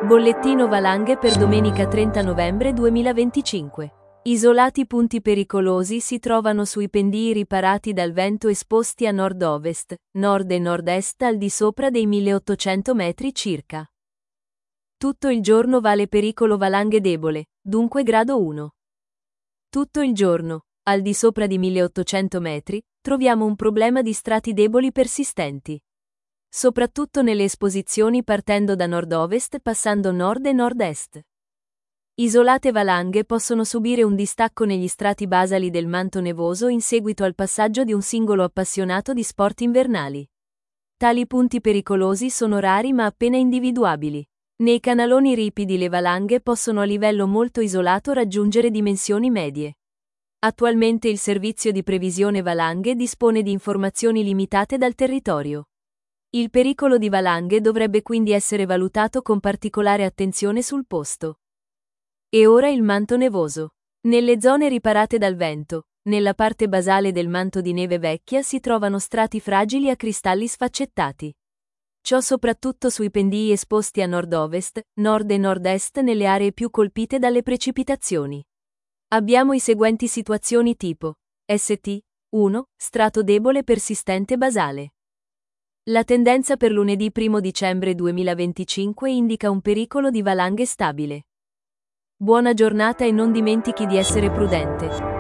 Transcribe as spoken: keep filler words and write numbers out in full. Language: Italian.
Bollettino valanghe per domenica trenta novembre duemilaventicinque. Isolati punti pericolosi si trovano sui pendii riparati dal vento esposti a nord-ovest, nord e nord-est al di sopra dei milleottocento metri circa. Tutto il giorno vale pericolo valanghe debole, dunque grado uno. Tutto il giorno, al di sopra di milleottocento metri, troviamo un problema di strati deboli persistenti. Soprattutto nelle esposizioni partendo da nord-ovest passando nord e nord-est. Isolate valanghe possono subire un distacco negli strati basali del manto nevoso in seguito al passaggio di un singolo appassionato di sport invernali. Tali punti pericolosi sono rari ma appena individuabili. Nei canaloni ripidi le valanghe possono a livello molto isolato raggiungere dimensioni medie. Attualmente il servizio di previsione valanghe dispone di informazioni limitate dal territorio. Il pericolo di valanghe dovrebbe quindi essere valutato con particolare attenzione sul posto. E ora il manto nevoso. Nelle zone riparate dal vento, nella parte basale del manto di neve vecchia si trovano strati fragili a cristalli sfaccettati. Ciò soprattutto sui pendii esposti a nord-ovest, nord e nord-est nelle aree più colpite dalle precipitazioni. Abbiamo i seguenti situazioni tipo S T uno, strato debole persistente basale. La tendenza per lunedì primo dicembre duemilaventicinque indica un pericolo di valanghe stabile. Buona giornata e non dimentichi di essere prudente.